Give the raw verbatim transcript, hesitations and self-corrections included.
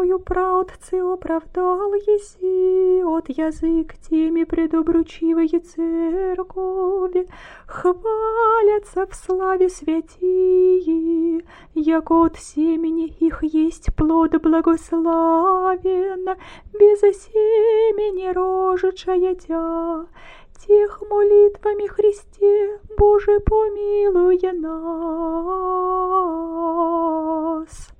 верою праотцы оправдал еси, от язык теми предобручивые церкови, хвалятся в славе святии, яко от семени их есть плод благословен, без семени рожечая тя. Тех молитвами Христе, Боже, помилуй нас.